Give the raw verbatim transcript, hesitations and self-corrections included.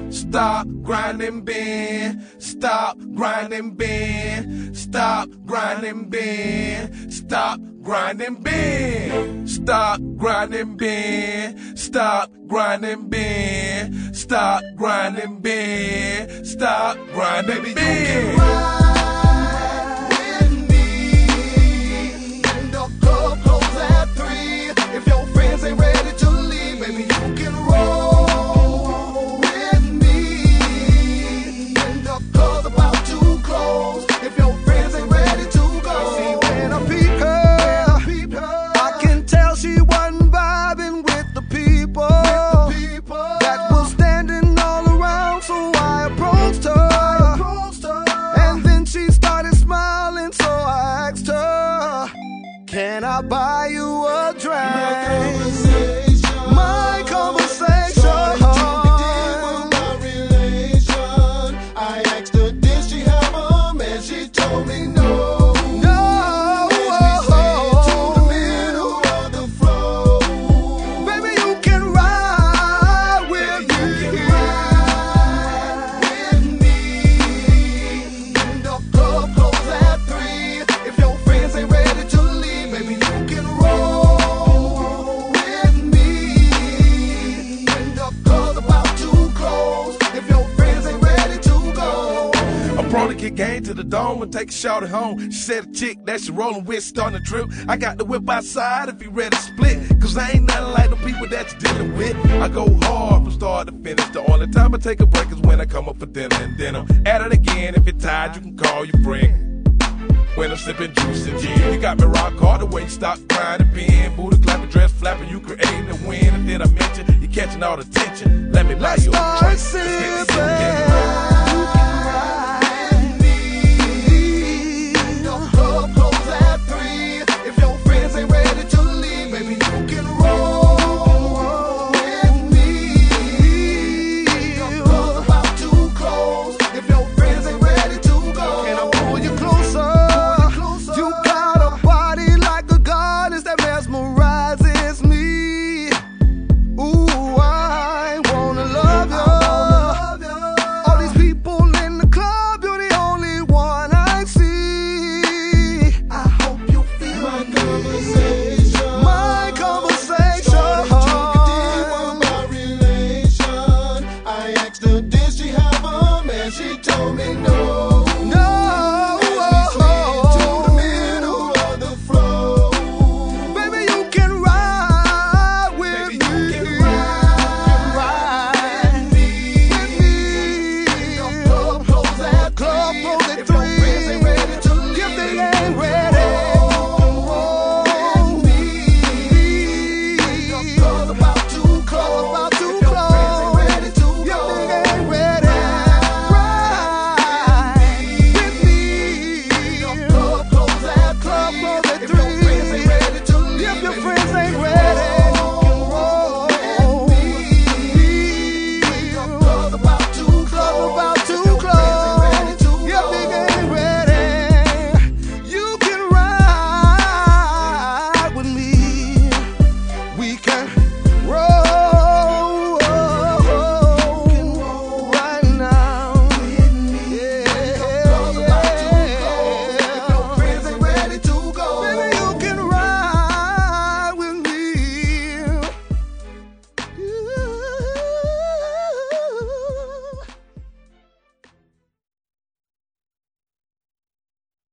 Stop grinding, bend. Stop grinding, bend. Stop grinding, bend. Stop grinding, bend. Stop grinding, bend. Stop grinding, bend. Stop grinding, bend. Stop grinding, bend. Ride with me. And the club close at three. If your friends ain't ready to leave, maybe you can roll with me. And the club's about to close. If your friends ain't ready to go. See, when I peep her, peep her, I can tell she wasn't vibing with the people, with the people that was standing all around. So I approached her, I approached her, and then she started smiling. So I asked her, can I buy you a drink? My conversation. My relation. I asked her, did she have a man? She told me no. No. To the middle of the floor. Baby, you can ride with me. Ride with me. And the club close at three. If your friends ain't ready to leave, maybe you can roll with me. When the club's about to close. If your friends ain't ready to go. I'm prone to kick game to the dome and take a shot at home. She said a chick that she rollin' with starting a trip. I got the whip outside if you ready to split. Cause I ain't nothing like the people that you dealing with. I go hard from start to finish. The only time I take a break is when I come up for dinner. And then I'm at it again. If you're tired, you can call your friend. When I'm sipping juice and gin, you got me rock hard the way you stop grinding, pen, booty clapping, dress flapping, you creating the wind. And then I mention you catching all the tension. Let me buy you a Start drink. sipping. With me. The club close at three. If your friends ain't ready to leave, maybe you can roll with me. The club's about to close. If your friends ain't ready to go, can I pull you closer? You got a body like a goddess that mesmerizes me. Ooh, I wanna love you. All these people in the club, you're the only one I see. I hope you feel my conversation. My conversation. My relation. I asked her.